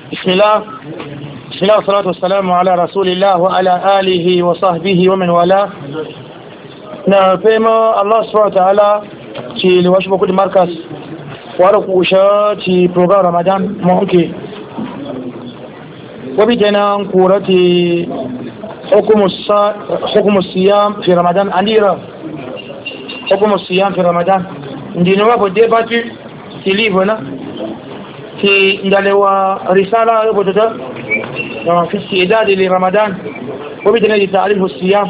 بسم الله والصلاة والسلام على رسول الله وعلى آله وصحبه ومن والاه. نعم الله سبحانه وتعالى في لواشب كل مركز ورقوشة في بروغرام رمضان ممكن وبيجنا كورة حكم الصيام في رمضان أنديرا حكم الصيام في رمضان ndino wapo debatu tilivona في ndalewa رسالة يبدأ في استعداد لرمضان وبدنا تعريف الصيام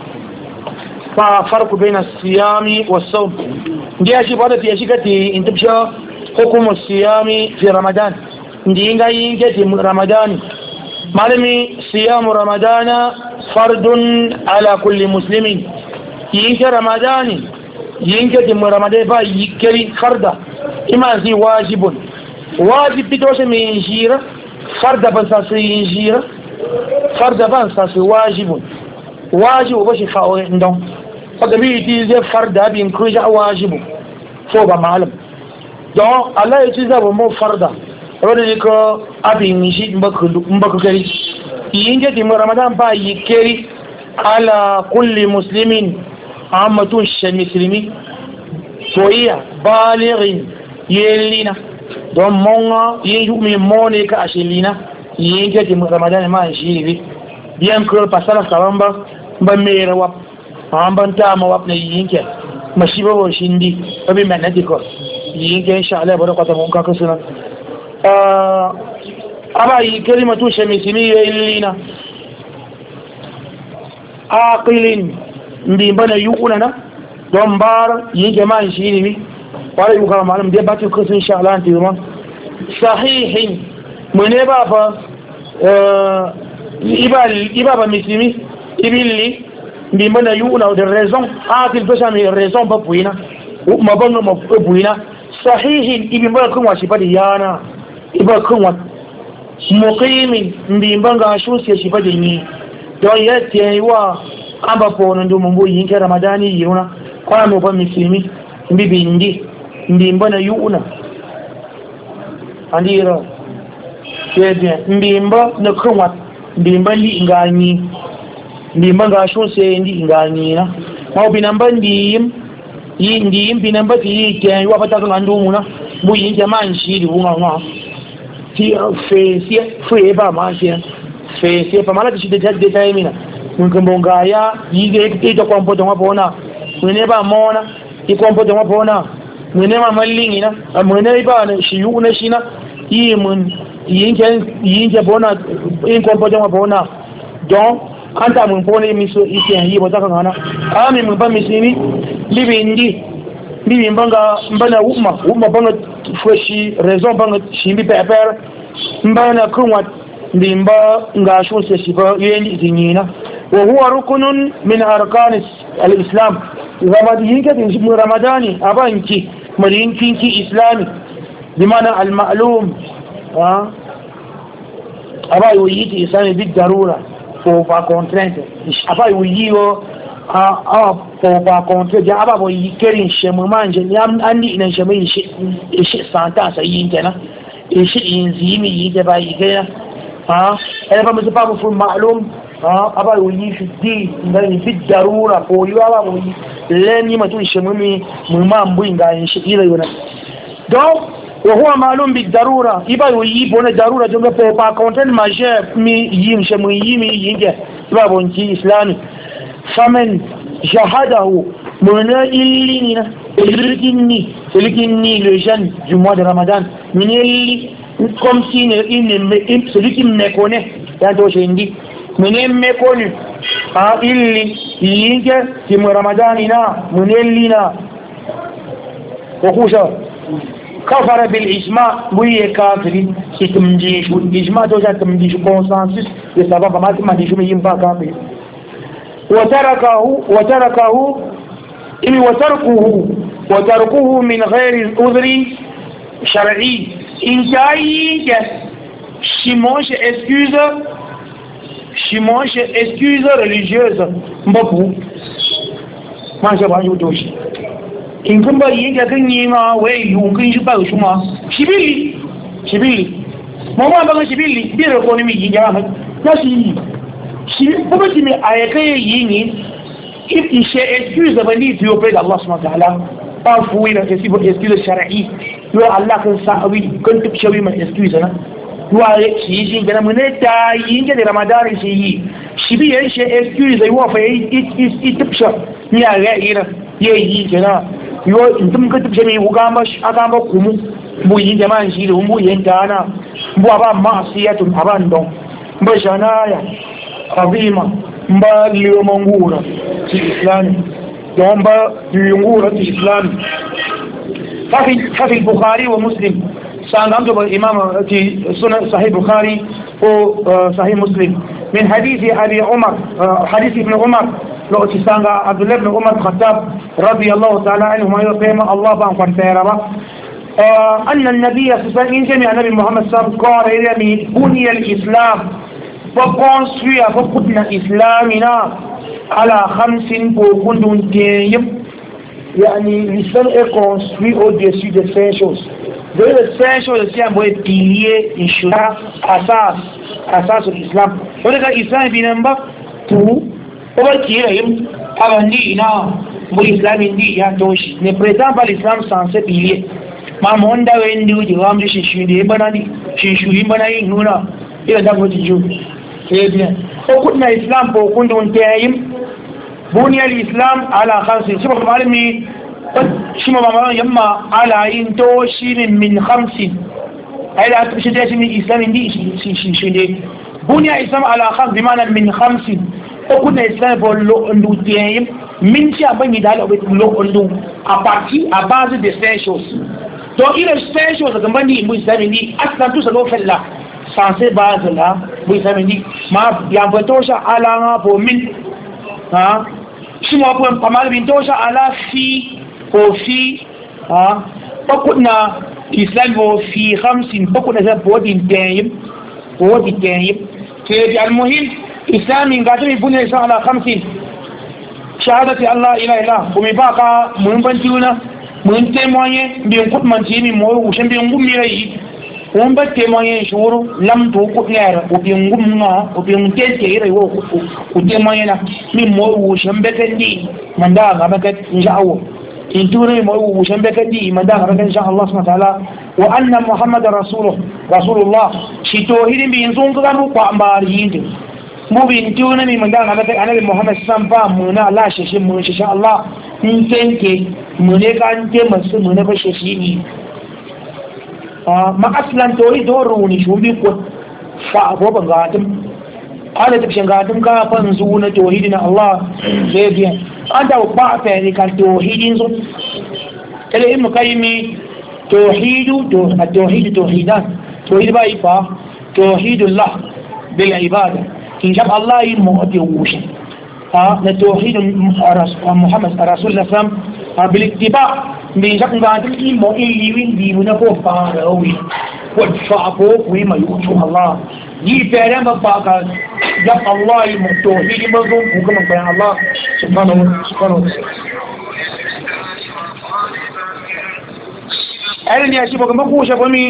ففرق بين الصيام والصوم دي أشي بعد في أشي كتي انتبشا حكم الصيام في رمضان دي إنجا ينجتي رمضان معلمي صيام رمضان فرض على كل مسلم ينجا رمضان ينجتي رمضان با يكري فرضا إما زي واجب بتوش من جيرة فرض بنساسي جيرة فرض بنساسي واجب باش خاوي عندهم فقبي تيزي فرض بين كوجا واجب فوق معلم دون الله يتيزا بمو فرض وديك ابين نشي مبكو كري ينجي دي رمضان با يكري على كل مسلم عامة المسلمين سويا بالغ يلينا don monga yin yumi mone ka ashilina yin ke di ramadan ma shiri bien que pasala karamba ba mere wap amban ta ma wap ne yin ke mashiba wo shindi abi manadi ko yin ke insha Allah bada kwata mun ka kusuna aba yi kalimatu shamisini yillina aqilin ndi bana yuna na don bar yin ke ma shiri ni wala yu kama malam dai batu kusa insha Allah anti man sahihin mune ba fa ibaba mislimi ibili ndi mana yuna de raison atil pesa mi raison ba puina ma banno ma puina sahihin ibi ba kun washi fa yana iba kun wa muqimin ndi banga shu se shi fa ni don yake wa amba po ndo mumbu yin ke ramadani yuna kwa mo ba mislimi mbibi ndi mbana yuna andira kede ndimba na kunwa ndimba li ngani ndimba ga shose ndi ngani na mau binamba ndim binamba ti ke wa pata kan ndumuna bu yin jaman shiri bunga ti fe ba ma fe pa mala ti de taimina mun kan bongaya yige ito kompo to mapona mune ba mona ikompo to mapona mune ma mallingi na mune ba na shiyu na shina yi mun yinke bona in kompo to mapona don anta mun pone miso ite yi bota kan hana ami mun ba misini libi mbanga mbana umma banga freshi raison banga shimbi pepper mbana kunwa ndimba ngashu se shiba yendi zinyina wa huwa rukunun min arkan al-islam ramadi yinke din ramadani abanki marinki islami bimana al-ma'lum abai wiyiti islami bidarura fa contrainte abai wiyo fa contrainte aba bo yikerin shemu manje yam andi ina shemu shi santa sayin kenan shi inzimi yike ba yike أنا بمس بابو في المعلوم أبا يوي في الدين إنه في الضرورة فويو أبا يوي لن يمتون شممي ممان بوين غاين شئيرا يونا دو وهو معلوم بالضرورة إبا يوي بونا ضرورة جملة فوقا كونتين ماجر مي يم شمي يمي ينجي إبا بونتي إسلامي فمن شهده منا إلينا إلكني لجن جمعة رمضان من إلي comme si celui qui me connaît tanto shendi mene me konu illi yinge ti ramadani na munelli na kokusha kafara bil ijma buye kafiri itumjishu ijma to ja tumjishu consensus ya sababu ma dishu yimba kafiri وتركه من غير عذر شرعي إن جاي شموش excuse religieuse mbabu ma sha ba yutoshi in kun ba yin ga kan yi ma wai yun kun shi ba shi ma shibili mama ba shi billi biro ko ni mi yi jama na shi kuma shi mai ayakai yi ne if ishe excuse ba ni to pray Allah subhanahu wa ta'ala ba fuwi na excuse shar'i yo Allah kan sa'awi kan tukshawi mai excuse na wa shi gana mun ta yi ga Ramadan shi bi yan shi excuse ai wa fa yi tukshar ni a ga ira yi gana yo intum ka tukshar mi uga ma aga ma kumu bu yi jama'an shi da mu yin dana bu ba ma'siyatun abandon ba shanaya عظيمة مبا ليومنغورة في الإسلام ومبا ليومنغورة في الإسلام ففي البخاري ومسلم سأنعمد بالإمام في سنة صحيح البخاري وصحيح مسلم من حديث أبي عمر حديث ابن عمر لو تسانغ عبد الله بن عمر الخطاب رضي الله تعالى عنه ما يقيم الله بان فرتيرا أن النبي صلى الله عليه وسلم جميع النبي محمد صلى الله عليه وسلم قال إلى بني الإسلام وقنصوية فقدنا إسلامنا على 5 بوكوندون تيم يعني l'islam est construit au-dessus de 5 choses. De les 5 choses, c'est un bon pilier, inch'Allah, asas de l'islam. Donc l'islam est bien bas, tout, on va tirer, avant dit, non, l'islam est dit, il y a toshi. Ne prétend pas l'islam sans ces piliers. Ma monde a vendu, du rame de chéchu, des banani, chéchu, banani, nous là, il a d'abord dit, c'est bien. Au l'islam pour qu'on donne بني الإسلام على 5 شبه معلمي شما ما يما على ينتوشي من 5 أي تمشي من الإسلام دي شي بني الإسلام على 5 بمعنى من 5 وكنا الإسلام بقول له تيم من شيء أبغى يدال أو بقول له à base de 5 choses. Donc il y a 5 choses que m'bandi l'Islam dit aslan tout ça doit faire là sans ces bases là l'Islam dit ma bien potosha ala pour min ha shi ma kuma kamar bin tosha ala fi ko fi ha bakuna islam ko fi 50 bakuna za bodin tayyib ke bi almuhim islam ngado ibune isa ala 50 shahadati allah ila ila kuma baka mun bantiuna mun témoigner bi kutman timi mo ushin bi ngum mirai on ba témoigner shuru lam to ko yara o bi ngum na o bi ngete ire wo ko témoigner na mi mo wo shambe kandi manda ga baka insha Allah in ture mo wo shambe kandi manda ga baka insha Allah subhanahu wa ta'ala wa anna muhammadar rasulullah shi to hidin bi zun ga mu ko ambari yinde mu bi tuna mi manda ga baka annabi muhammad san ba mu na Allah shi mu insha Allah in tenke mu ne kan te masu mu ne ba shi ni ma aslan tori doruni shumbi ko fa ko bangatum ala tabshin gatum ka fan zuna tauhidin Allah sai biya anda ba fa ne kan tauhidin zo ele ibn qayyim tauhidan tauhid ba ifa tauhidullah bil ibada in jab Allah mu'ti wushi na tauhid Muhammad rasulullah sallam bil ittiba min jab ngatum ilmo illiwin di munapo farawi wa fa'u wi ma yutu Allah yi fere ma baka jab Allah tauhid mazo kuma bayan Allah subhanahu أنا أشوف كم بقول شافوني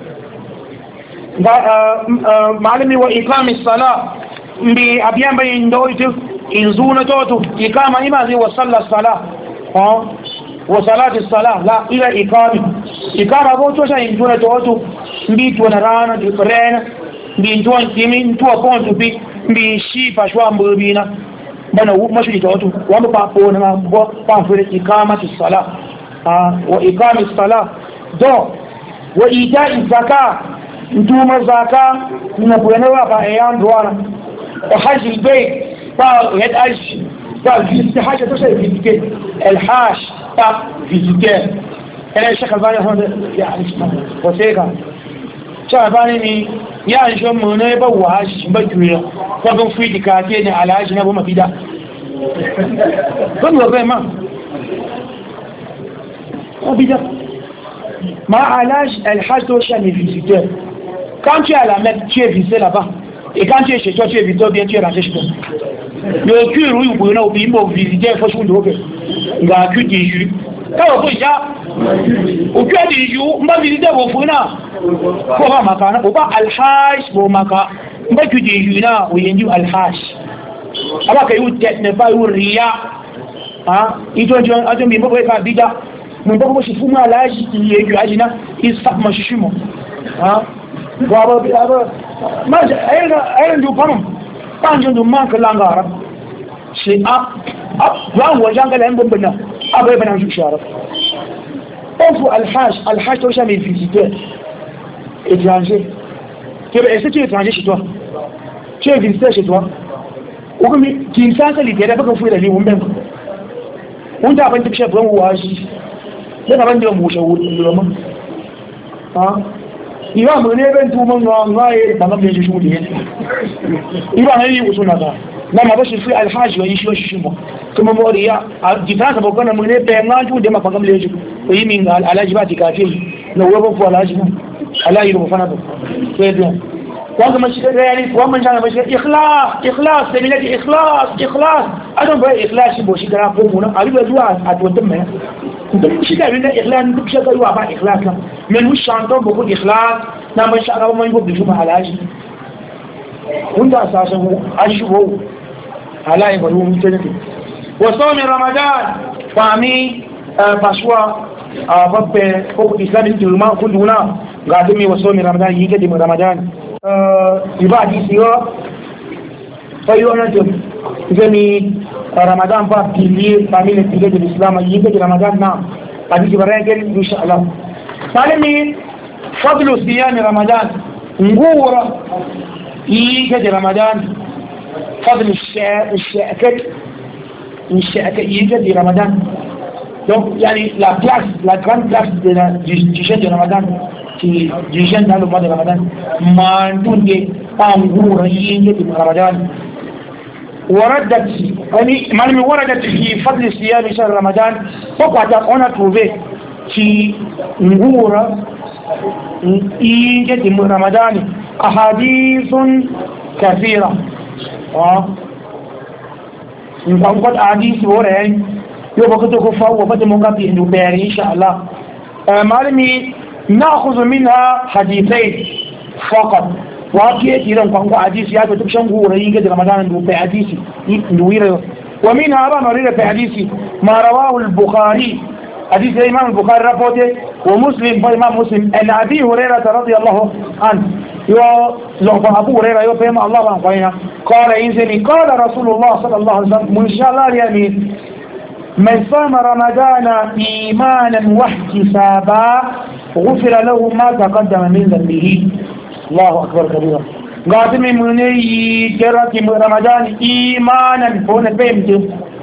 معلمي وإقام الصلاة بأبيان بين دويته إنزون توتو إقامة إما زي وصلى الصلاة وصلاة الصلاة لا إلى إقامة بوتو شيء إنزون توتو بيت ونرانا دفرنا بينتوان تيمين تو أكون تبي بيشي فشوان بربينا بنا مشي توتو وام بابونا ما بافر إقامة الصلاة وإقام الصلاة دو وإيتاء الزكاة نتوم الزكاة نبوينوا فأيام دوانا وحج البيت يد أج في حاجة تسوي فيزيكين الحاج فيزيكين أنا الشيخ الباني هذا يعني وسيقا الشيخ الباني يعني شو منه يبوا حاج بجوية وقم في دكاتين على حاج نبو مفيدا كن وقم ما مفيدا ما علاج الحاج دوشا les visiteurs. Quand tu es à la Mecque, tu es visité là-bas. Et quand tu es chez toi, tu es visité bien, tu es rentré chez toi. Le cul, oui, vous pouvez visiter, il faut que vous le il a un cul qui est jus. Quand vous pouvez déjà, ukiwa diju mba bilide bofuna ko ba makana uba alhaj bo maka mba diju na uyenju alhaj aba kai utet ne ba uriya ha ijo ajo mimbo ka bida mimbo ko shifumu alhaji yeju ajina isa mashishimo ha baba baba ma ayra ndu panum panjo ndu manka langara shi wa wajanga la ngombe na aba ibn anju sharaf ofu alhaj to jamais visiteur étranger est-ce que tu es étranger chez toi tu es visiteur chez toi ou comme qui sens littéraire pas qu'on fait la vie on même on t'a pas dit que je prends ouaji c'est pas dire mon chou vraiment ah il va mener ben tout le monde va et pas même les jours il va aller où son là لما باش في الحاج ويشي وشيمو كما موريا ديفرانس بوكنا من بيناجو دما فكم ليجو ويمين على جباتي كافي لو وقف على جبو على يرو فنادو كده وانت مش يعني ومن جانا مش اخلاص سبيلتي اخلاص انا بقى اخلاص بوشي كرا بومنا ابي بدوا اتودم مش كده بينا اخلاص مش كده يوا بقى اخلاص من مش شانتو بقول اخلاص نا مش انا ما يبغى بيشوف على جبو وانت اساسا اشبو على يقولوا متنك وصوم رمضان فامي باشوا باب فوق الاسلام انت ما كلنا قاعدين وصوم رمضان يجي رمضان ibadi sio fayo ndio zeni ramadan pa pili family pili de islam yinge ramadan na hadi baraka inshallah salimi fadlu siyam ramadan ngura yinge ramadan فضل الشاكة يجد رمضان donc يعني la grande place du jeûne de Ramadan du jeûne dans le mois de Ramadan mandunge angura yinge de Ramadan وردت يعني وردت في فضل صيام شهر رمضان فقط on a trouvé في ngura yinge de Ramadan أحاديث كثيرة nǹkan kọ́ àdísì ó rẹ̀ yóò bọ́ kótó kó fáwọ́ bọ́ tí mọ́ gáfí ìlú bẹ̀rẹ̀ inṣàlá malami na'khudhu minha hadithayn faqat wa kí é tìrẹ nǹkan kọ́ àdísì ya tó tó ṣan gúrò yí gẹ́gẹ́ ramadan ìlú bẹ̀ àdísì ìlú wíra wa minha ara na rírẹ̀ bẹ̀ àdísì ma rawahu al-bukhari حديث الإمام البخاري رفوته ومسلم فإمام مسلم أن أبي هريرة رضي الله عنه يوم أبو هريرة يوم الله عنه قال إنزلي قال رسول الله صلى الله عليه وسلم من شاء الله اليمين من صام رمضان إيمانا واحتسابا غفر له ما تقدم من ذنبه الله أكبر كبيرا قاتل من يجرك رمضان إيمانا فهنا فهمت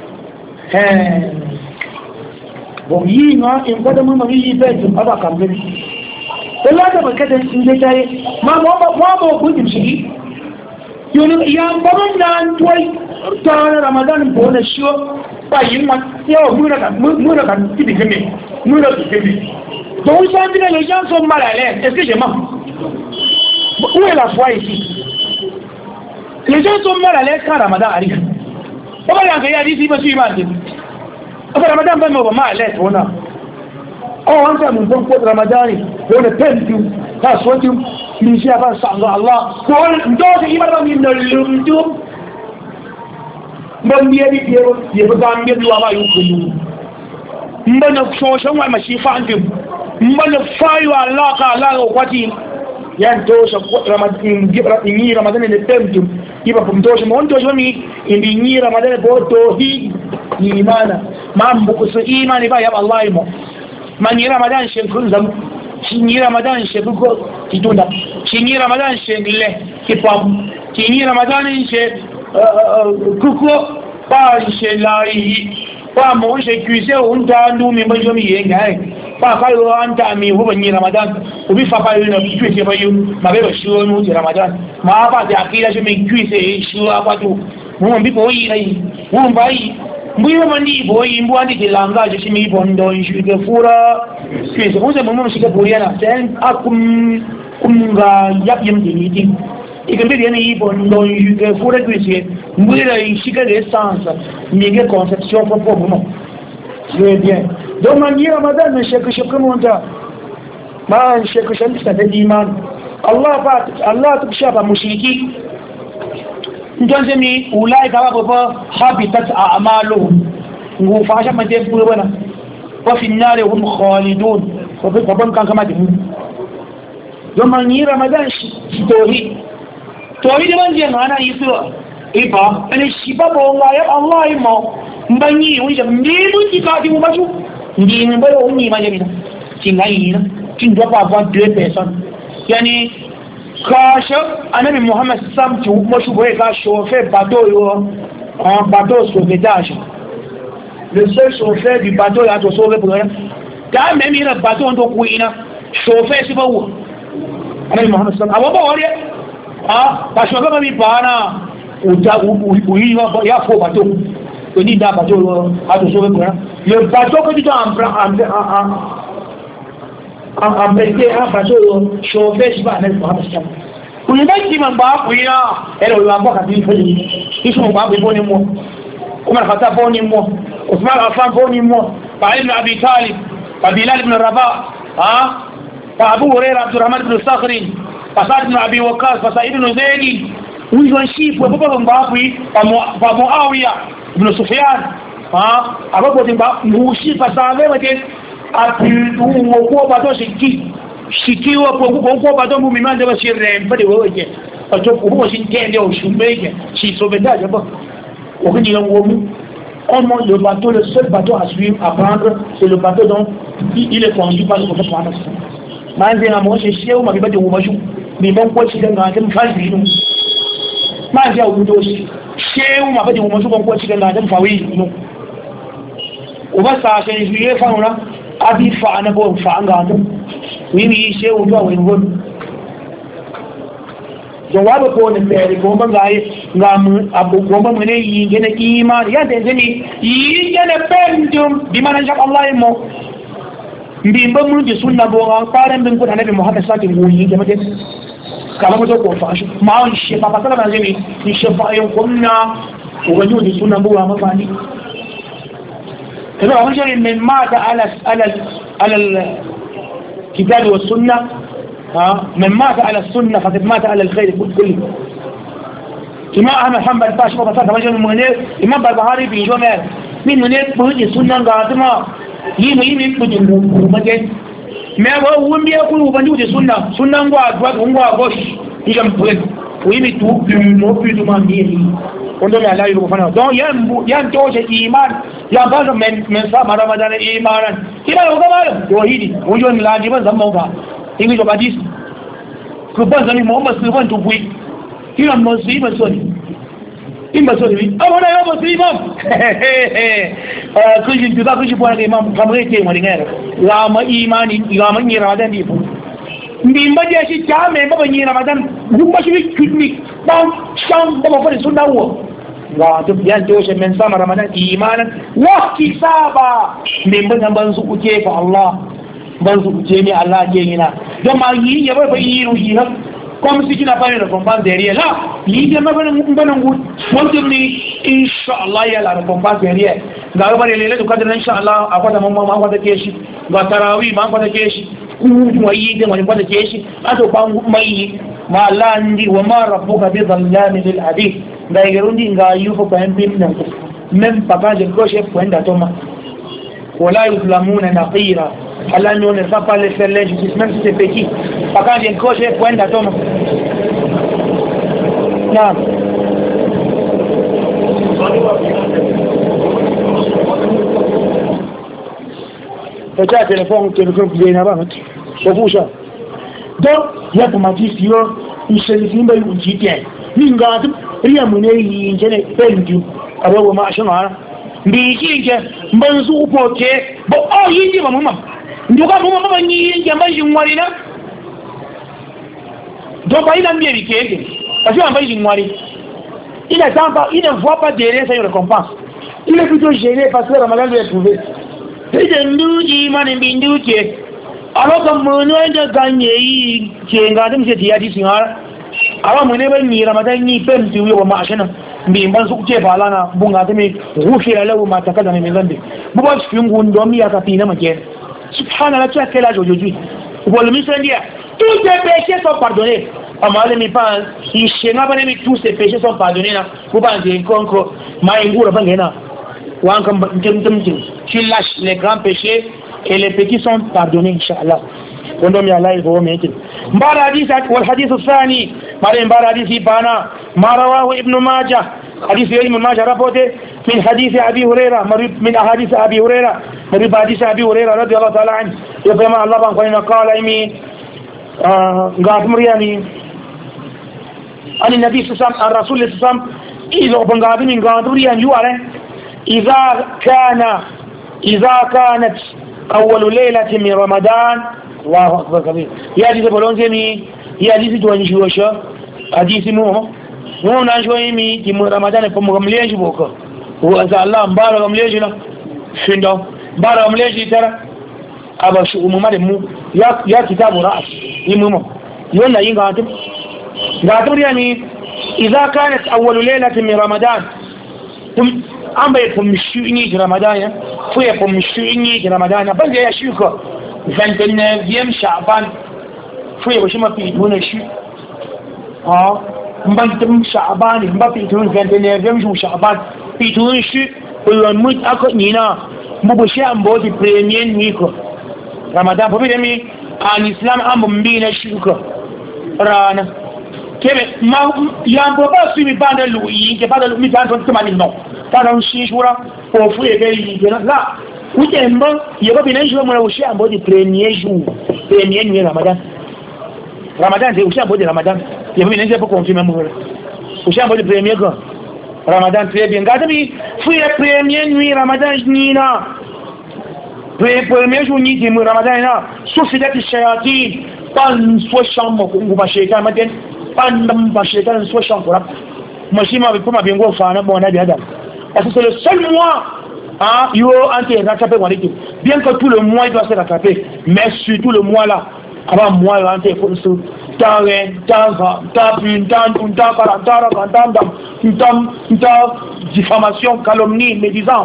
yi na in kada mun mari yi bai tun aba kan gani Allah da barkata in dai tare ma ba ku din shi yoni ya baban nan toy ta Ramadan ko na shi ba yin ma yau mun ka tibi game mun ka tibi donc ça dit les gens sont mal à l'aise est-ce que je mens où est la foi ici les gens sont mal à l'aise quand Ramadan arrive on va y aller ici parce que أبا رمضان بما وما عليك هنا أو أنت من ذنب رمضاني هنا بنتي خاصوتي من شيء بس الله قول دوس إيمان من اللومتم من بيدي يبغى من بيدي وما يقولون من الشوشة وما شيفا عندهم من الفايو الله كالله وقتي yantosh Ramadan Ramadan ne temtu iba kumtosha montosh mi indinyi Ramadan boto hi imana mambo kusu imani ba ya Allah mo mani Ramadan shekun zam shinyi Ramadan shekuko kitunda shinyi Ramadan shekle kipam shinyi Ramadan she kuko pa she lai pa mo she kuise unta ndu mi mbajo mi yenga pa kayo anta mi huba ni Ramadan ubi fa kayo na kuise bayu mabeba shiwo nu Ramadan ma ba ta akira she mi kuise shiwo apatu mo mbi bo yi nai mo mbai mbuyo mandi bo yi mbu andi dilanga je shimi bondo njuke fura kuise mo se mo shike buriana ten akumga yap yim diniti ikambe ni bondo njuke fura kuise mbuira shike de essence ni conception propre non très bien don man yi ramadan na shekashekan wanda ma shekashen ta da iman Allah ta shafa mushriki don zami ulai ka ba habitat a'maluhum ngu fasha ma dai buru bana wa fi an-nar hum khalidun ko ban kan kama din don man yi ramadan shi tori da man je mana yi su iba ani shi ba bo ya Allah mo mbanyi wija mbimu tikati mu baju ndi mbalo unyi majamina tingaina tindo pa 2 personnes yani kasha anabi Muhammad samtu moshu boye ka chauffeur bateau yo un bateau sauvetage le seul chauffeur du bateau là to sauver pour quand même il a bateau ndo kuina chauffeur si bawo anabi Muhammad sam abo ba wale ba chauffeur ba mi bana uyiwa ya fo bateau to ni da bateau a to sauver pour le bateau que tu dois empêcher un bateau chauffeur si ba anabi Muhammad sam kulibaki mamba kuina ero wa kwa kadiri feli isu mba boni mo Umar Khattab boni mo Uthman Affan boni mo Ali ibn Abi Talib Bilal ibn Rabah Abu Hurairah Abdurrahman ibn Sakhri Sa'd ibn Abi Waqqas Sa'id ibn Zayd wizo shifu baba mba kui pa Muawiya ibn Sufyan ababo timba mushi pasave wake apidu ngo bato shikiwa kwa bato mumimande bashire mbade wewe acho kubo shintende oshumeke chisobedaje ba okuni ngomu comment le bateau le seul bateau à suivre à prendre c'est le bateau dont il est conduit par le prophète Mohammed manze na mo shesheu mabibade ngumashu bimon ko chidanga ngam fazi no manze ubudoshi sheu mabade ngumashu ko chidanga ngam fawi no ubasa shenjuye fauna abi fa na bo fa ngamo wini sheu ndo wengon jawabu ko ne fere ko bangaye ngam abu ko ba mune yi gene iman ya de ni yi gene pendum bi manan jak Allah mo mbimba mun ji sunna bo ga faran bin ko annabi Muhammad sallallahu alaihi wasallam yi gene kala mo ko fa shi ma on shi pa pasala na zemi ni shafa ayon kunna ko ga yudi sunna bo ma fani kada wa jari min mata ala kitab wa sunna من مات على السنة فقد مات على الخير كله كما أحمد حنبل باش فقط رجل منير إمام البخاري في جمع من منير بهذه السنة قادمة يمين بدون مجد ما هو بيقول وبنود السنة سنة هو غوش يجمع بقول ويمين تو في ما بيجي وندم على الله يرفعنا دون يان توش إيمان يان بعض من سام رمضان إيمانا كذا هو كمان توحيد وجون لاجبا زمونا ingi jo badis ko banzani Muhammad sallallahu alaihi wasallam kila mmoja masoni imbasoni abona yo muslimam kuji tuda kuji bwana imam kamreke mwalingera lama imani lama ni ramadan ipo mbimba je shi chame baba ni ramadan gumba shi kidni bam sham baba fa sunna wo wa to yan to she men sama ramadan imanan wa kisaba mbimba namban su kuke fa Allah ban su ce ne Allah ke yi na don ma yi ya bai yi ruhi ha kuma su kina fara da kwamfan zariya la yi ya mabanin mbanin gudu wanda ne insha Allah ya lara kwamfan zariya ga gaba da lele da kadar insha Allah a kwata mamma ma kwata ke shi ga tarawi ma kwata ke shi kuma yi da wani kwata ke shi a to ban mai ma Allah ndi wa ma rabbuka bi dhallamin lil abid da yarundi ga yufu bayan bin nan men pakaje ko she kwenda toma wala yuzlamuna naqira Allah ne ne va pas les faire l'injustice même si c'est petit par quand il coche point d'atome non peut-être téléphone bien avant c'est pour ça donc il y a comment dire si on se dit mais on dit bien ninga riya mun yi jene pendu aro ma ashana bi ji manzu poke bo o yi ba mama nduka mama mama ni jambaji mwali na donc il a bien vécu parce que jambaji mwali il attend pas, il ne voit pas derrière sa récompense, il est plutôt gêné parce que Ramadan lui est trouvé c'est de nous iman binduke alors que mon de gagner qui est gardé c'est dia dit alors mon ni Ramadan ni pem tu yo ma achana mbimban su ce balana bunga ta mi ghufira lahu ma takadama min dhanbi buba fingu ndomi ya kapina make subhanallah tu as quel âge aujourd'hui pour le missionnaire tous tes péchés sont pardonnés amale mi pense si chenga bane mi tous tes péchés sont pardonnés là buba nje konko maingura bangena wankam tu lâches les grands péchés et les petits sont pardonnés inchallah وندم يا الله هو ميتين بار حديث والحديث الثاني بعدين بار حديث بانا ما رواه ابن ماجه حديث ابن ماجه رفوته من حديث ابي هريره من احاديث ابي هريره من حديث ابي هريره رضي الله تعالى عنه يفهم الله بان قال امي غادمر يعني عن النبي صلى الله عليه وسلم الرسول صلى الله عليه وسلم اذا بنغادم من غادمر يعني يوره اذا كانت اول ليله من رمضان الله أكبر كبير يا حديث بولون زمي يا حديث تواني شوشة حديث مو نانشوي مي تيم رمضان فم غمليج بوكا وإذا الله مبارك غمليج لا شندو مبارك غمليج ترى أبا شو ممر مو يا كتاب رأس يمو يونا ينقاتم قاتم يعني إذا كانت أول ليلة من رمضان أم بيكم مشيني في رمضان فيكم مشيني في رمضان بس يا شيخ 29e Sha'ban foi wa shi mafi tuna shi mbantum Sha'ban mafi tuna 29e Sha'ban pitun shi kullun mut aka nina mubu shi ambo di premier niko Ramadan fobi demi an Islam ambi na shi ko rana kebe ma yambo ba su mi banda lui ke banda mi tanto tumani no taran shi shura ko fu e gari la Woutemba, il y a pas bien un jour, moi, aussi, en mode premier jour, premier nuit Ramadan. Ramadan, c'est aussi en mode Ramadan. Il y a pas bien un jour pour confirmer mon aussi en mode premier jour. Ramadan, très bien. Regardez, fouille la première nuit Ramadan, Nina. Premier jour, ni dis-moi Ramadan, là. Sauf d'être chayati, pas une soit chambre, ou pas chez quelqu'un, maintenant, pas une pas chez quelqu'un, soit chambre. Moi, si ma vie pour ma bien go, fan, bon, on a bien d'âme. Parce que c'est le seul mois. Il faut rattraper bien que tout le mois il doit se rattraper, mais surtout le mois là, avant moi il faut se diffamation, calomnie, médisance.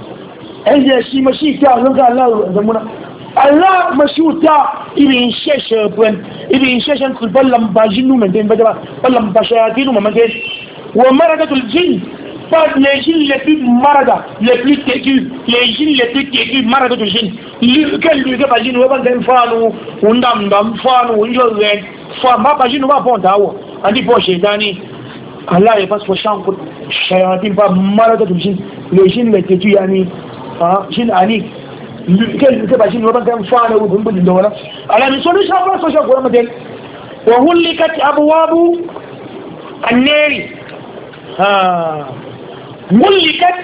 Allah mashuta il cherche un truc pas l'ambagine maintenant pas l'ambashayatine maintenant ou maragatul jinn. Pas les djinns les plus marada, les plus têtus, les djinns les plus têtus, marada de djinns. Quel lui que pas djinn, on va faire fanu, on dam fanu, on joue fa ma pas djinn on va prendre awo. On dit pour chétani, Allah est pas pour champ, shayatin pas marada de djinn, les djinns les têtus yani, djinn ani. Quel lui que pas djinn on va faire fanu, on va dire voilà. Allah nous sommes champ pas social pour modèle. Wa hulikat abwabu an-nari. Mullikat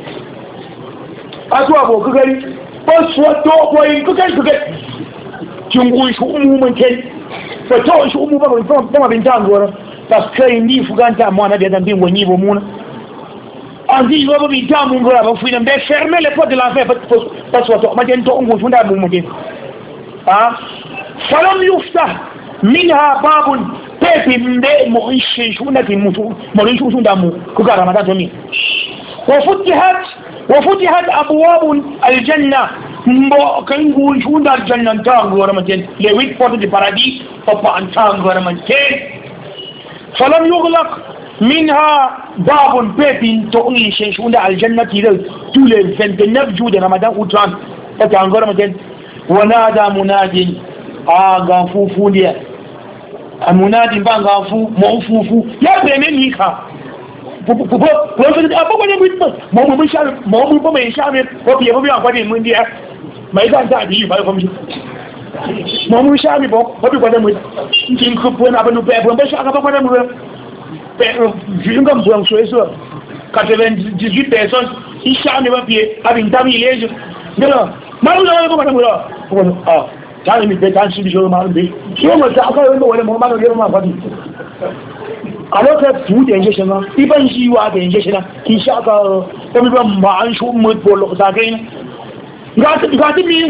asuwa bo kugari baswa to boyin kugari jungun shi umuman ken fa to shi umu ba ba bin tan gora parce que ndi fuganta amana de dan bin woni bo muna andi yo ba bin tan mun gora ba fuina be fermer les portes de l'enfer parce que ma den to ungu funda mu muke falam yuftah minha babun pepi mbe mo ishi shuna ki mutu mo ishi shunda mu kuga Ramadan to mi وفتحت أبواب الجنة كنقول شو ده الجنة تانغ ورمتين لويت فوت الباراديس فبان تانغ ورمتين فلم يغلق منها باب بيبين تؤني شو ده الجنة كده طول 29 جود رمضان وتران فتانغ ورمتين ونادى مناد غافوفو ليه المنادي بان غافو موفوفو يا بمنيكا mai zan ta biyu ba kuma mu sha mi ba ba da mu kin ku bu na ba no ba ba sha ka ba da mu ba jingam bu so eso 98 personnes ils sha mi ba pied abin ta mi leje dela maru da ba da mu ah ta mi be tan shi jo ma be so ma ta ka wani mu ma da ma fa a lokacin su da yanke shi ma iban shi wa da yanke shi na kin sha ka kuma ban ba an shu mu bolo sa kai ga ta mi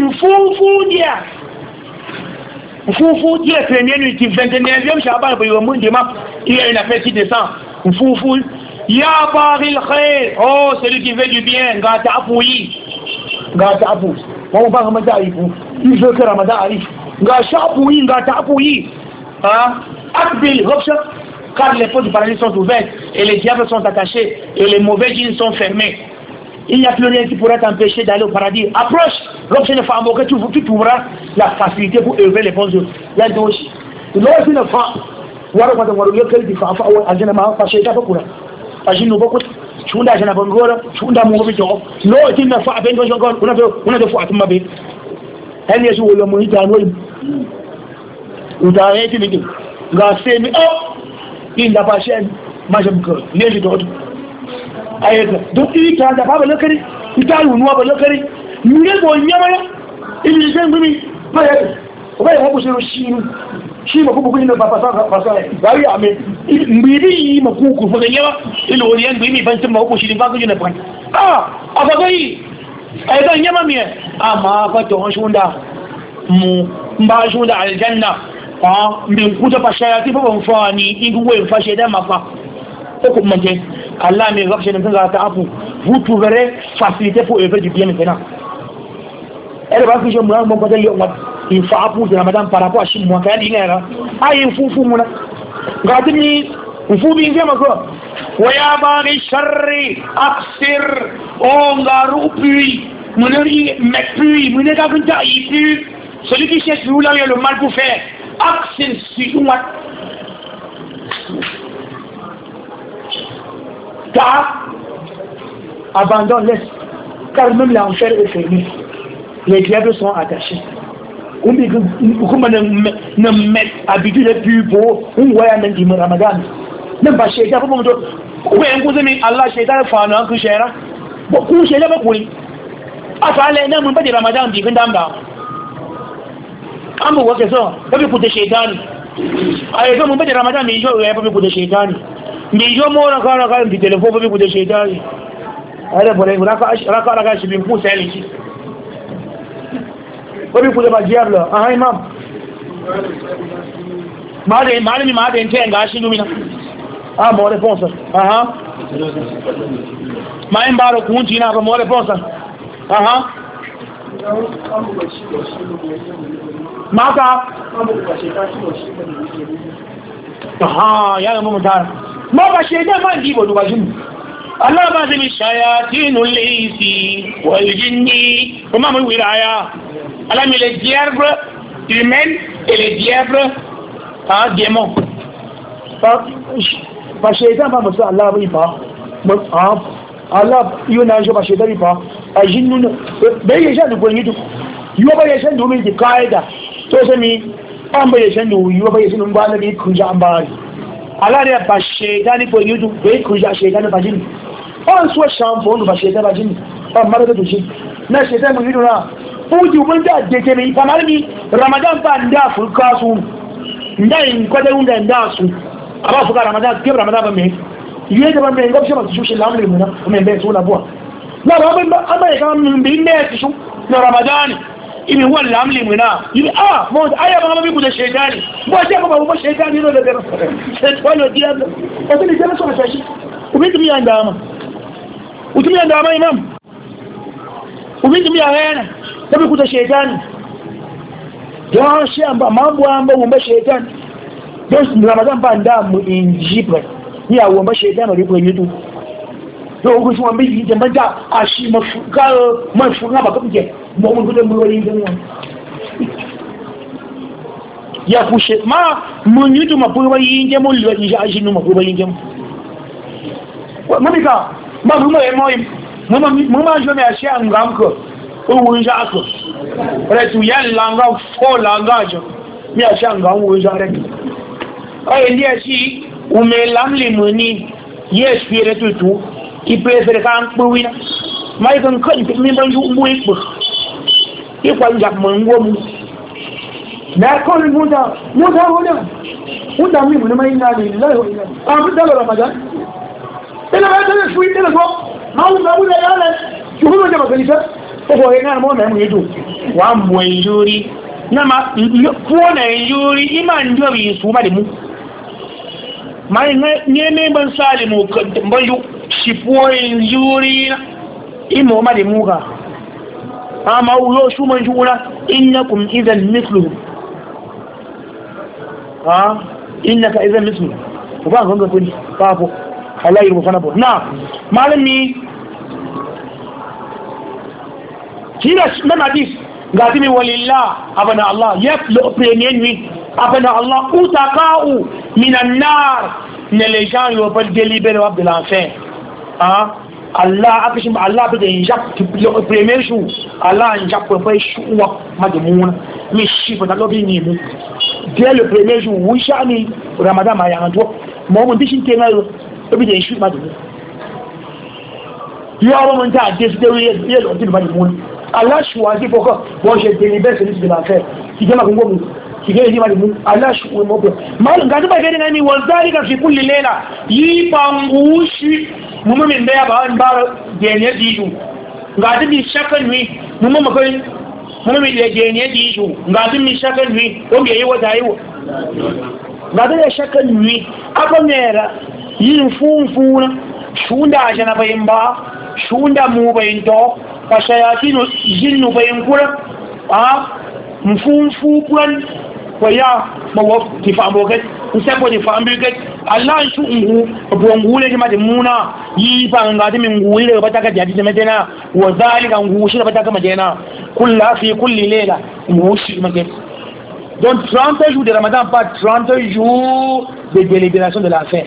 fufu dia premier nuit 29e Sha'ban ba yo mun de ma il y a une fête décembre fufu Ya baril khair, oh celui qui veut du bien, gata apouyi. Gata apou. On va Ramadan arrive. Il veut que Ramadan arrive. Gata apouyi, gata apouyi. Hein? Akbil, car les portes du paradis sont ouvertes et les diables sont attachés et les mauvais djinns sont fermés. Il n'y a plus rien qui pourra t'empêcher d'aller au paradis. Approche, l'option de femme que tu trouveras la facilité pour élever les bons œuvres. Il y a deux choses. L'option de femme, voilà quand on va le faire du femme, à généralement, parce que c'est pas beaucoup. Parce que nous beaucoup, tu as un bon rôle, tu as un mauvais job. L'autre, il n'a pas à peine on a des fois à tout ma bête. Elle est sur le monde, ou t'as arrêté de dire, c'est mais oh, il n'a pas chaîne, moi j'aime que, les gens d'autres. Donc il t'a pas le cari, il t'a le noir le cari, nous les voyons, il nous aime, oui, ouais, on peut se le chine. Si ma kuku ina papa sa bari ame mbiri ma kuku fa ganya ilo oriyan bi mi bantin ma ko shi ba ko jina pan aba gai ai ban yama mi amma fa to shunda mu mba shunda aljanna mbin kuta fa shayati fa ban fa ni ingu we fa sheda ma fa ko manje Allah me rabshe nan ga ta afu vous trouverez facilité pour œuvrer du bien maintenant elle va que je me rends mon côté il faut appuyer Ramadan par rapport à ce mois qu'il y a il faut mouna gadini il faut bien ma quoi waya bari sharri aksir ongaru puis moneri mekui monega kunta ipu celui qui cherche là il a le mal pour faire aksir si moi car abandonne laisse car même l'enfer est fermé les diables sont attachés kuma na met habitude de plus beau un waya nan di Ramadan nan ba sheda ba mu to wayan ku zami Allah sheda fa na ku shera ba ku sheda ba ku afale nan mun ba di Ramadan di kan damba an bu wake so ba ku da shedani ai ga mun ba di Ramadan mi jo ya ba ku da shedani mi jo mo na ka di telefon ba ku da shedani ai bole raka shi bin ku sai shi Obi kule ba diable imam malami ma da nte nga shi numina mo réponse ma en baro kunti na mo réponse maka ya mo mutara ma ba sheda ma ndibo dubajin Allah ba zai shayatinul insi wal jinni kuma mun wilaya Allah met les diables humains et les diables démons. Parce que ça va me faire Allah pas. Allah il n'a pas chez lui pas. Ajin nous ben les gens de bonne tout. Il va les gens de de Qaida. To sami an bai shan du yi ba yasin ba na bi kuja an ba. Allah ya ba shaytani ko yudu bai kuja shaytani ba jin. On soit champion ba shaytani ba jin. Amma da to shi. Na shaytani mu yudu na fuji wanda dake mai famarmi Ramadan ba nda fulka su ndai kwada unda nda su aba fuka Ramadan ke Ramadan ba me yiye da ba me ngabshe ba su shi lamle mu na me be so na bo na ba amma ya kan min bi ne su na Ramadan ibi wal lamle mu na ibi mo aya ba bi ku da shaytani bo sai ba shaytani no da da shaytani diablo ba sai da so na shi ubindi anda ma imam ubindi yana tabi kuta shetani don shi mambo amba wumba shetani don Ramadan ba nda mu injibre ya wumba shetani ri ko yitu to ku shi wambi yi jamba da ashi mafuka ba kabje mo mun gudan mu wani dan ya kushe ma mun yitu mafuka yi nge mu liwa ji ashi nu mafuka yi nge mamika ma mu ma jo me ashi an gamko òun ṣáàkù rẹ̀ tù yẹ́ ìlànà fọ́ làngájọ ní àṣàǹgá òun ṣá rẹ̀ ọ̀rẹ́ ní ẹ̀ṣí ume lámlìmù ní yẹ́ ṣe rẹ̀ tuntun ìpé ẹsẹ̀rẹ̀ ká ń pín wíná máìkan kọ́ ìpínlẹ̀ mú ipò ipa ìjàpọ̀ ń wọ́mú mẹ́kọ́ ní múta mímú ní máa ń náà ní lẹ́yìn Ogo yana mo na mu yedo wa mu enjuri na ma ko na enjuri ima ndio bi su ma de mu mai ne ban salimu bayu shifoyin yuri imo ma de muga ama uyo su man juna innakum idan mithluhum innaka idan mithluhum ba ganga kuni babu halayi mu fana bo na malami kila na hadis gati mi walillah abana Allah yaflu premier nuit abana Allah utaqa'u minan nar ne les gens yo pas délibéré de l'enfer Allah akishim Allah bide inject le premier jour Allah inject pour faire choua mademuna mi chiffre dans l'objet ni mu dès le premier jour oui chami Ramadan ma yanto mo mo dishin tenga bide choua mademuna yo abo mon ta décidé yé l'objet mademuna Allah choisit pourquoi bon j'ai délibéré celui de l'enfer qui vient congo qui vient dire mademuna Allah choisit mo mal ngadi ba gani ngani wazalika fi kulli layla yi pangushi mumma min da ba an ba genye diju ngadi mi shaka nui mumma makai mumma mi genye diju ngadi mi shaka nui o ge yiwo da yiwo ngadi ya shaka nui aba mera yin funfuna shunda ajana bayin ba shunda mu bayin to fa shayatinu jinnu bayin kura mfunfu kwan kwaya mawaf tifamboket usepo tifamboket Allah shu ngu bongule jama de muna yi banga de mingu ile bataka jadi de medena wa zalika ngu shi bataka medena fi kulli layla ngu shi maget donc 30 jours de Ramadan pas 30 jours de délibération de la fin.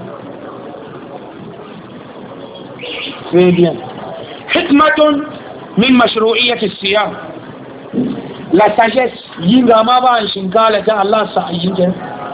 Très bien. Hikmatun min mashru'iyyati as-siyam. La sagesse yinga ma ba shinkala ta Allah sa yinga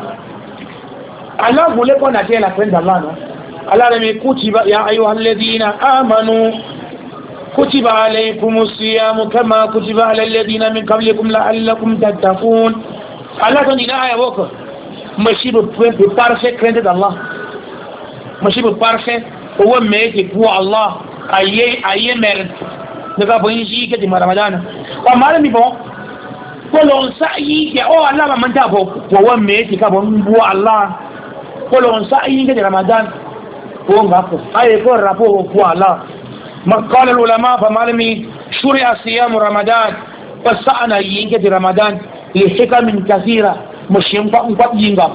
Allah voulait qu'on atteigne la fin d'Allah non Allah a dit kutiba ya ayyuhalladhina amanu kutiba alaykumus siyam kama kutiba alal ladina min qablikum la'allakum tattaqun Allah dit na aya woko mashibu parfait crainte d'Allah mashibu parfait ou mais pour Allah aye merde ne va pas y que de Ramadan wa malami bon kolon sa'i ke Allah ba manta bo wa me ti ka bon bu Allah kolon sa'i ke de Ramadan ko ngako ay ko rapo ko Allah maqala al ulama fa malami shuri'a siyam Ramadan fasana yinke de Ramadan li hikamin kathira mushim ba yinga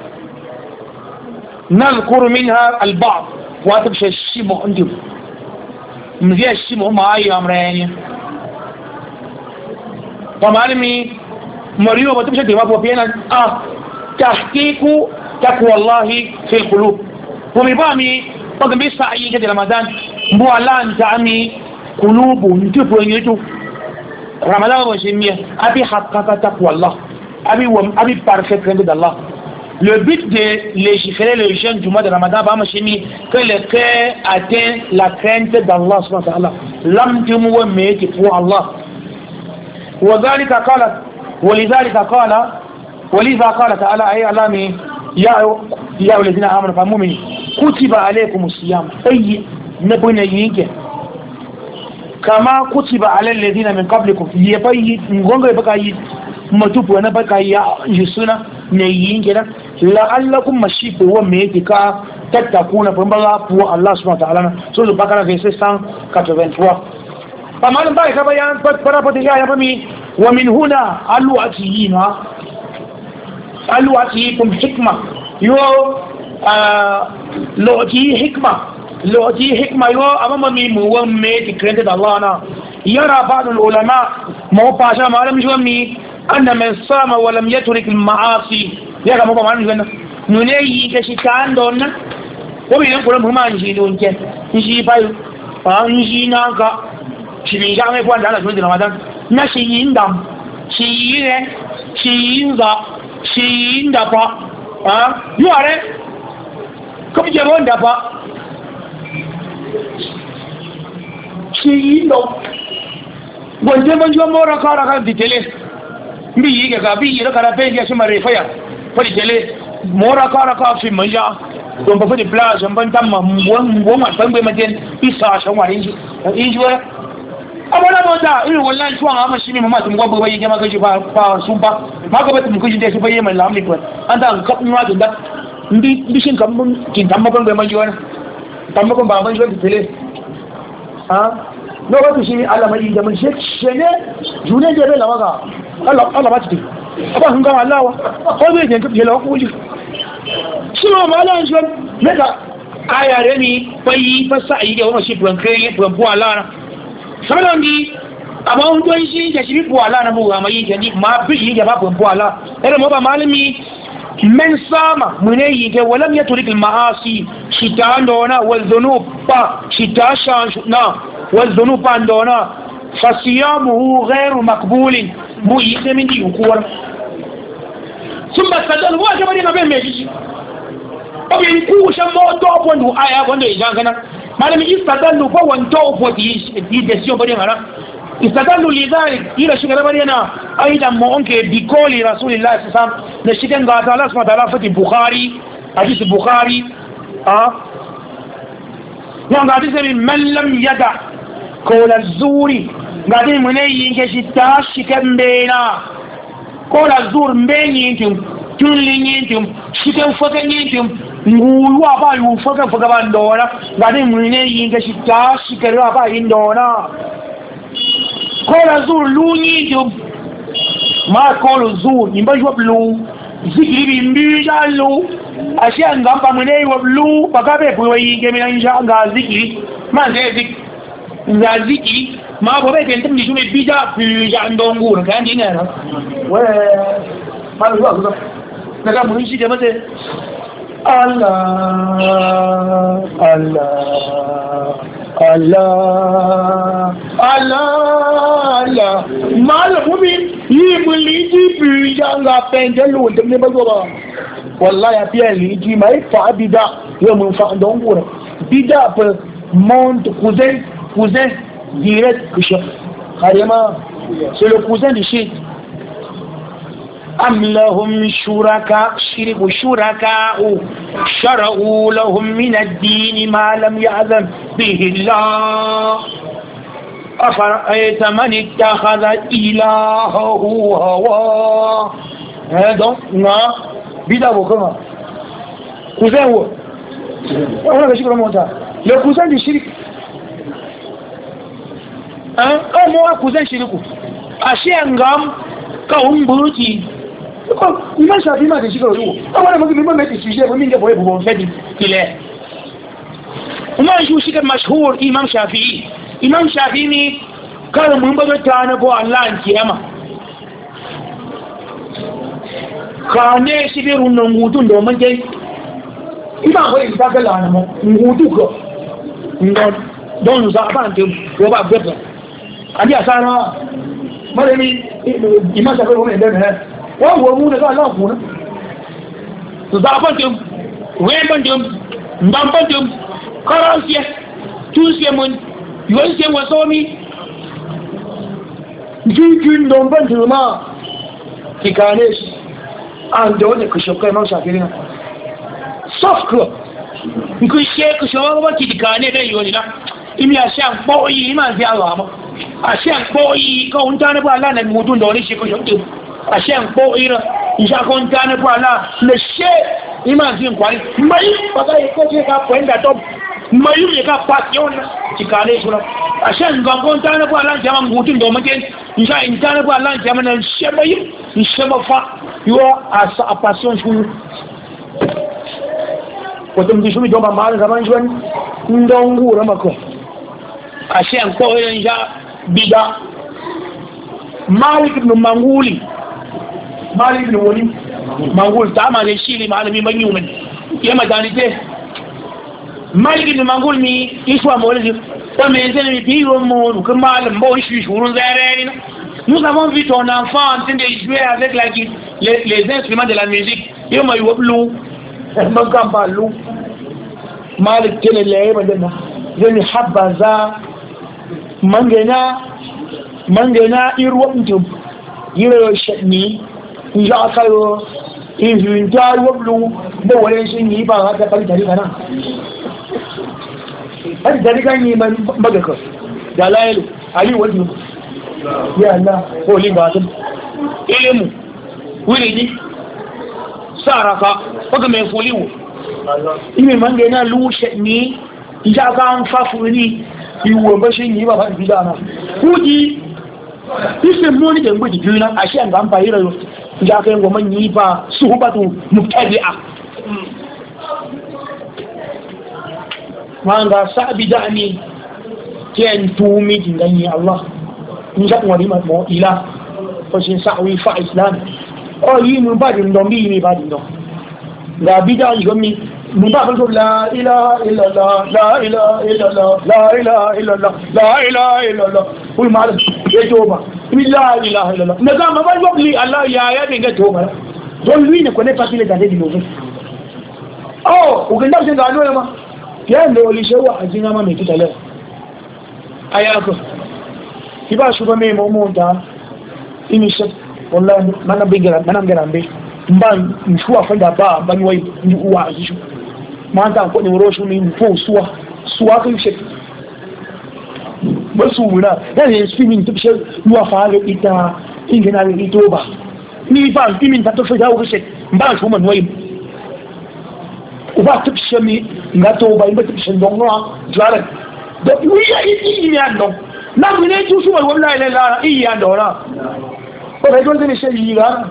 نذكر منها البعض واتبش الشيء عندي مزيا الشيء ما أي أمرين فمعلمي مريو بتبش دماغ وبينا تحقيق تقوى الله في القلوب ومبامي قد بيسعى يجي رمضان مو الله أنت عمي قلوب نتوب ونيتو رمضان وجميع أبي حقق تقوى الله أبي parfait crainte d'Allah. Le but de légiférer les jeunes du mois de Ramadan, que le cœur atteint la crainte d'Allah subhanahu wa ta'ala. L'âme du mois met pour Allah. ولذلك قال تعالى أي ألامي يا الذين آمنوا فمؤمنين كتب عليكم الصيام أي نبني ينك كما كتب على الذين من قبلكم يبي نقول بقى متوب وانا بقى يسونا نيين la'allakum mashifu wa me yake ka tattakuna fa bala pour Allah subhanahu wa ta'ala sur le Bakara verset 183 pas mal ba ka bayan para pati ya fami wa min huna alwatikum hikma yo loti hikma yo amama mi mu wa me yake krente da Allah na yara ba'd ulama mo pasha malam jami anna man sama wa lam yatrik al ma'asi ya ga mako manu ganna nune yi ke shi kan don na ko bi nan kullum ma shi don ke shi fa shi na ga shi ni ga mai kwanda Allah subhanahu wa ta'ala na shi yin dam shi yin za shi yin da fa yu are ko bi je ron da fa shi yin do gonje ban jo mora kara ka ditele bi yi ga bi yi ka ra pe ya shi mare fa ya fadi tele mora kara ka fi manja don ba fadi plage ban tamma won ma ban bai majen isa shan wa inji wa abana mota irin wallahi tuwan amma shi ne mama tun gwagwa bai jama kashi fa sun ba ma ga batin kuji da shi bai mai lamli ko an da ka kun wa da bishin kambun kin tammakon bai manji wani tammakon ba manji wani tele ha no wato shi alamai da mun shene june je bai lawaga Allah ba ta aba hun ga Allah wa ko bai je kafi lawa kuli shi ma malan shi ne da aya remi bai fasa yi da wannan shi buwan kai buwan buwa lara sanan di amma hun don shi da shi buwa lara mu ga mai yi ma bi yi da ba buwan buwa lara ere mo ba malami من سام من يجي ولم يترك المعاصي شتان دونا والذنوب با شتا شانشنا والذنوب دونا فصيامه غير مقبول مو يسمين دي وكور ثم استدل هو كما دي نبي ميجي او ينكو شمو توب وندو ايا وندو يجان كنا مالم يستدل فو وندو دي ديسيون بدي ngara استدلوا لذلك إلى شكرا برينا أيضا مؤنك بقول رسول الله صلى الله عليه وسلم نشكن قال الله سبحانه وتعالى في البخاري حديث البخاري وقال من لم يدع قول الزور قال من ينكشتاش شكن بينا قول الزور بين ينتم كل ينتم شكن فكن ينتم ngulu apa yu faka bandona قال من ينكشتاش شكن apa indona kola zur lu ni jum ma kola zur ni ba jwa lu zikiri bi mbija lu ashe ngamba mune wa lu bakabe ko yi ge mi anja nga zikiri ma ge zikiri ma bo be tentum ni jume bija bija ndongu kan dinga na we ma lu ko daga mun shi de mate Allah Allah Allah Allah malamu yi muliji bijanga pendelo da ne bazo ba wallahi ya fiye liji mai fa bida yo mun fa don gura bida fa mont cousin direct kusha harima c'est le cousin du shit أم لهم شركاء شرعوا لهم من الدين ما لم يأذن به الله أفرأيت من اتخذ إلهه هواه هذا نعم بدا بكما كوزين هو أولا بشكرا موتا لو كوزين دي شرك مو كوزين شركو أشياء نغام كهم بروتي Imam Shafi ma da shi kawai yiwu, amma da mutum mai shi shi min da boye bubon fadi kile. Kuma shi shi kan mashhur Imam Shafi'i. Imam Shafi'i ne kar mun ba ta na bo Allah an kiyama. Ka ne shi bi runnan gutun da mun dai. Ina ko in ta kala na mu gutu ko. Ngon don za ba an ko ba gaba. Ani asana mare ni Imam Shafi'i ko ne da wọ́n wọ́n mú nígbà aláàkùn náà tó záfọ́ntìm wẹ́bọ̀ntìm mbàmbọ̀ntìm kọ́rọ̀síẹ̀ túnṣẹ́ mọ́ yóò ṣe wọ́n sọ́mí jíjìn dọ̀mbọ̀ntìm máa kìkànẹ́ shi an da wani kushokai mau shafi rina soft club kushe kushokai wata kìkànẹ́ bẹ́ yóò nina imi a ṣe àpọ̀ yìí máa fi àrọ̀ àmọ́ a ṣe àpọ̀ yìí kọ́ ń tánà bá aláàrẹ̀ mọ́tún da wani ṣe kushokai ashe ko ira insha kon tane ko ala le she imagine kwani mai baka ko je ka kwenda top mai ye ka passion tikale sura ashe ngangon tane ko ala jama ngutun do make insha in tane ko ala jama na she mai insha ba fa yo as a passion shu ko tum dishu do ba mal zaman jwan ndongu ramako ashe ko ira insha bida Malik ibn Manguli Malik ibn wani Mangul ta ma ne shi ne malami ban yumin ya madanite Malik ibn Mangul ni iswa mawlidi ta me zene mi biro mo ko malam bo shi shurun zare nous avons vu ton enfant en train de jouer avec les instruments de la musique yo mai woblu man kan ballu Malik kene le madana zeni habaza mangena irwabtum yiro shani ya kayo injinta wablu da wani shi ni ba haka kan tare kana har da kan yi man magaka da lailu ali wajhu ya Allah ko linga tun ilmu wuri ni saraka kaga mai fuliwo ime mange na lushe ni ija ga an fafu ni iwo ba shi ni ba ba bidana kuji ise moni da ngudi juna ashi an ga an bayira yo ija ga ngo man yi ba suhbatu mubtadi'a manga sabi da'ni ken tumi dinganyi Allah nja ngori ma mo ila ko sin sa'wi fa islam o yi mu ba din don bi mi ba din don ga bid'a yi gomi mu ba ko la ilaha illallah la ilaha illallah la ilaha illallah la ilaha illallah kul ma ye toba la ilaha illallah na ga ma ba yobli Allah ya dinga toba don lui ne connaît pas qu'il est allé du mauvais oh ugenda jenga alo ma yanda walishewa ajina ma metita leo ayako kiba shuba me momonta inisha wallahi mana mgerambe mban mshua fanda ba mbani wai uwa ajishu manta ko ni woroshu ni mpo suwa kan shi basu wuna yana swimming tubshe nuwa fare ita ingena itoba ni ba timin ta to fa dawo shi mban shuma wai uba tubshe mi ngato ba imba tubshe ndonwa jare da wiya yi ya ndo na mune tu su wallahi la ilaha illa ndora ko da dole ne shi yi ga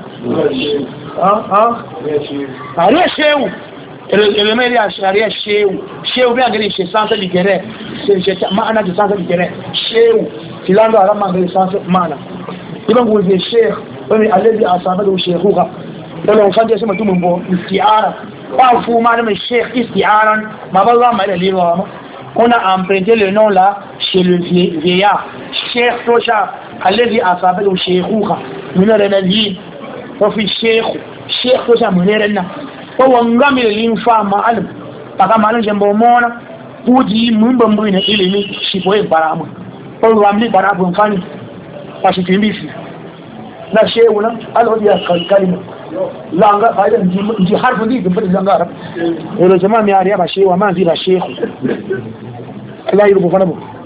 ariya shehu ele mai ya ariya shehu bi agari she sansa digere she maana de sansa digere shehu tilanga arama ngari sansa maana iban guze sheikh wani alladhi asabatu sheikhuha dole ufanye sema tu mambo istiara pas fou madame sheikh istiaran ma balla ma ile liwa on a emprunté le nom là chez le vieillard sheikh tosha alladhi asabatu sheikhuha min al-nadi وفي الشيخ توسع مهيرنا وانغامي للإنفاء معلم بقى معلم جنبومونا بودي من بمبوين إلمي شبوه براما وانغامي براما بنفاني فاشتين بيسي لا شيء الودي كلمة لانغا فايدا نجي حرف دي جنبت لانغا رب ولو جماعة مياريا بشيء وما زي الشيخ لا يربو فنبو